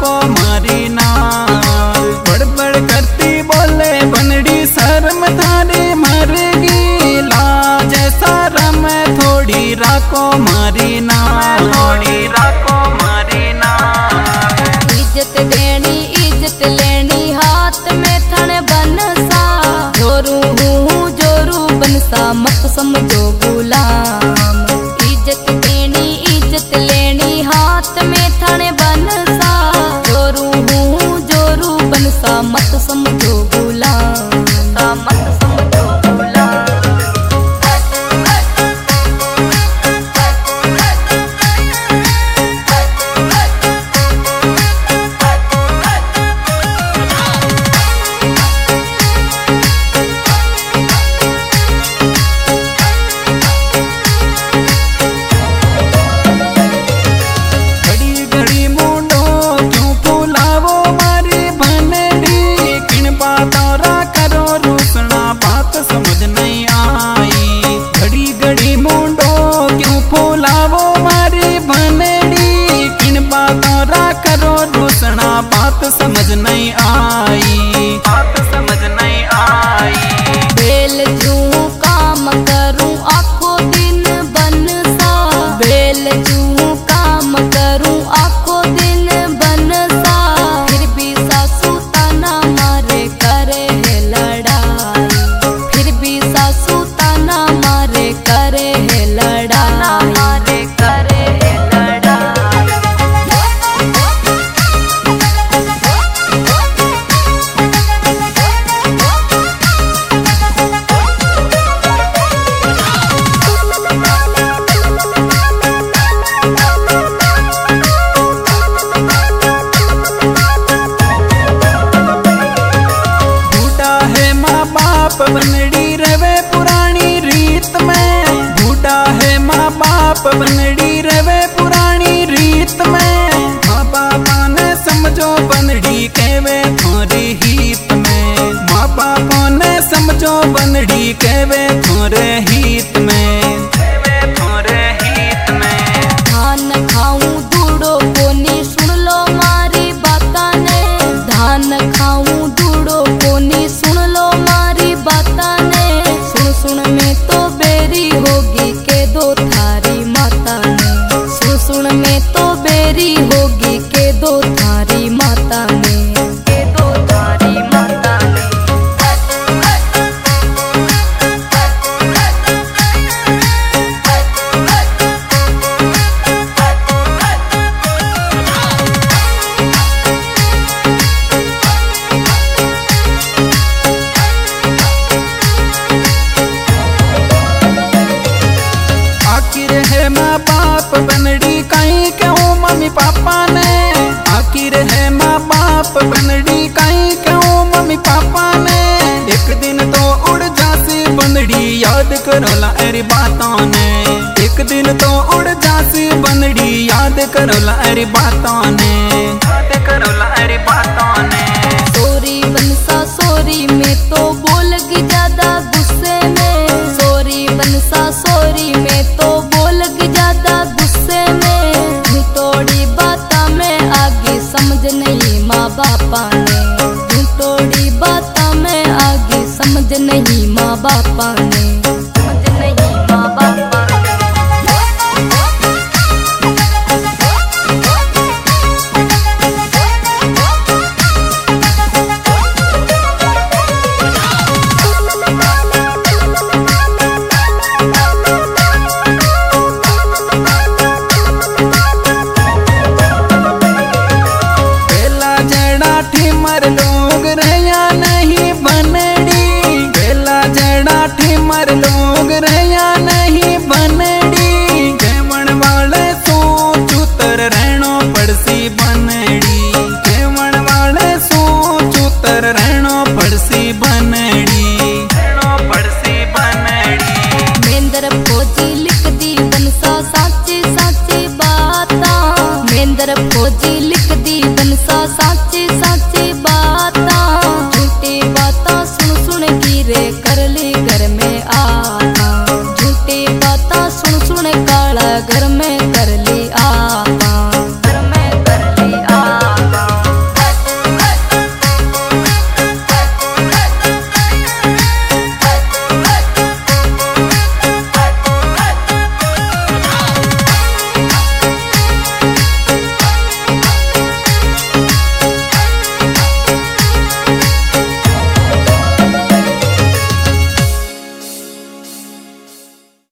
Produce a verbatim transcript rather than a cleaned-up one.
राको मारी नाल। बड़बड़ करती बोले बनड़ी शर्म थारी मरगी, लाज शर्म थोड़ी राको मारी नाल, थोड़ी राको मारी नाल। इज्जत देनी इज्जत लेनी हाथ में थन बनसा, जोरू हूँ जोरू बनसा मत समझो गुलाम। इज्जत देनी इज्जत लेनी हाथ में थन बनसा, जोरू हूँ जोरू बनसा मत समझो गुलाम, मत समझो गुलाम। समझ नहीं आई घड़ी घड़ी मुंडो क्यों फूलावो मारी भनड़ी, किन बातों रा करो रूसना बात समझ नहीं आई, बात समझ नहीं आई। बेल जू काम करूं आखो दिन बनसा, बेल जू काम करूं आखो दिन बनसा, फिर भी सासू ताना मारे करे है लड़ाई, फिर भी सासू ताना मारे करे है लड़ाई, मारे करे है लड़ाई। बूढ़ा है माँ बाप बनड़ी रवे पुरानी रीत में, बूढ़ा है माँ बाप बनड़ी रवे पुरानी रीत में। माँ बापा ने समझो बनड़ी कहवे थोरी हित में, माँ बापों ने समझो बनड़ी कहवे थोरे हित में, कहवे थोरे हित में। धान खाऊं दूड़ो कोनी सुन लो मारी बाता ने, धान खाऊं दूड़ो कोनी सुन लो मारी बाता ने, सुन सुन में तो बेरी होगी के दो थारी माता ने, सुन सुन में तो बेरी होगी के दो थारी माता ने, के दो थारी माता ने। आखिर है माँ बाप बनड़ी कहीं क्यों मम्मी पापा ने, आखिर है माँ बाप बनड़ी कहीं क्यों मम्मी पापा ने। एक दिन तो उड़ जासी बनड़ी याद करोला अरे बातों ने, एक दिन तो उड़ जासी बनड़ी याद करोला अरे बातों ने, याद करोला अरे बातों ने। सोरी बनसा सोरी में तो बोलगी ज्यादा गुस्से में, सोरी बनसा सोरी में तो बोलगी ज्यादा गुस्से में, झूठोड़ी बाता में आगे समझ नहीं माँ बापा ने, झूठोड़ी बाता में आगे समझ नहीं माँ बापा ने, समझ नहीं माँ बापा ने। मर लोग रहया नहीं बनड़ी, बेला जड़ा मर लोग रहया नहीं बनड़ी, केवण वाले सो चूतर रहनो पड़सी बनड़ी, केवण वाले सो चूतर रहनो पड़सी बनड़ी, रहनो पड़सी बनड़ी। मेंदर फौजी लिख दी बनसा साची साची बाता, मेंदर फौजी